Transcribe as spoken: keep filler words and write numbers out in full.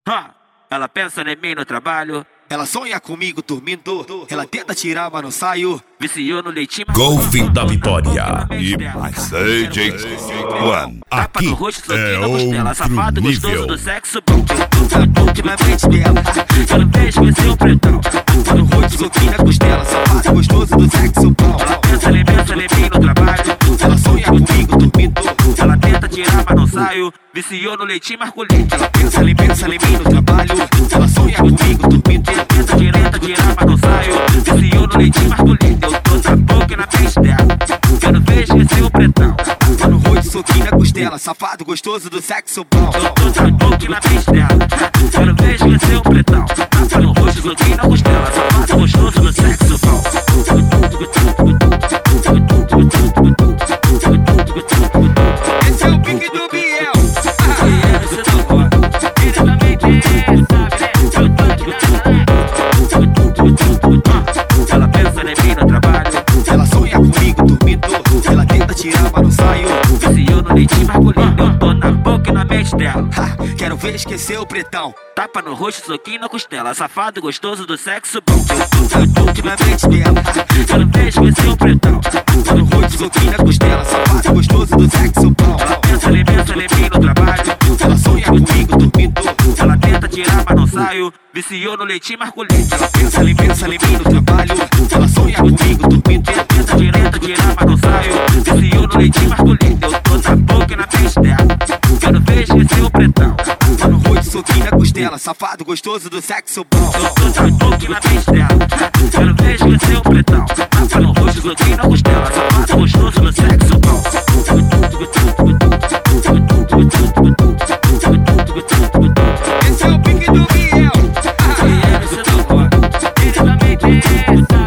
Ha! Ela pensa em mim no trabalho. Ela sonha comigo dormindo. Ela tenta tirar, mas não saio. Viciou no leitinho, mas Golfe da Vitória. E passei, J One. tapa Aqui no rosto, é soquinho na costela. outro Safado, gostoso nível. do sexo bom. Pouco na frente dela. Quero ver esquecer o pretão. Tapa no rosto, soquinho na costela. Safado, gostoso do sexo bom. Ela pensa em pensa em mim no trabalho. Ela sonha comigo dormindo. Ela tenta tirar, mas não saio. Viciou no leitinho, marcolete. Ela pensa, ela pensa em mim no trabalho. Ela sonha comigo dormindo. Tenta direita, tirar, mas não saio. Viciou no leitinho, marcolete. Eu tô na boca e na frente dela. Quero ver esquecer o pretão. Tapa no rosto, soquinho na costela. Safado, gostoso do sexo bom. Eu tô na boca e na frente dela. Quero ver esquecer o pretão. Tapa no rosto, soquinho na costela. Safado, gostoso do sexo bom. Esse é o pique do Biel. Ela pensa em mim no trabalho. Ela sonha comigo dormindo. Ela tenta tirar, mas não saio. Viciou no leitinho, marcolete. Eu tô na boca e na mente dela. Ha, quero ver esquecer o pretão. Tapa no rosto, soquinho na costela. Safado, gostoso do sexo bom. Pouco na frente dela. Quero ver esquecer o pretão. Tapa no rosto, soquinho na costela. Safado, gostoso do sexo bom. Ela pensa em pensa em mim no trabalho. Ela sonha comigo dormindo. Ela tenta tirar, mas não saio. Viciou no leitinho, marcolete. Ela pensa, ela pensa em mim no trabalho. Ela sonha comigo dormindo. Tenta direita, tirar, mas não saio. Viciou no leitinho, marcolete. Eu tô na boca e na frente dela. Quero ver esquecer o pretão. Tapa no rosto, soquinho na costela. Safado, gostoso do sexo bom. Eu tô na boca e na frente dela. Quero ver esquecer o pretão. Tapa no rosto, soquinho na costela. Safado, gostoso do sexo bom. Esse é o pique do Biel. E ele se tocou. Ele também pensa.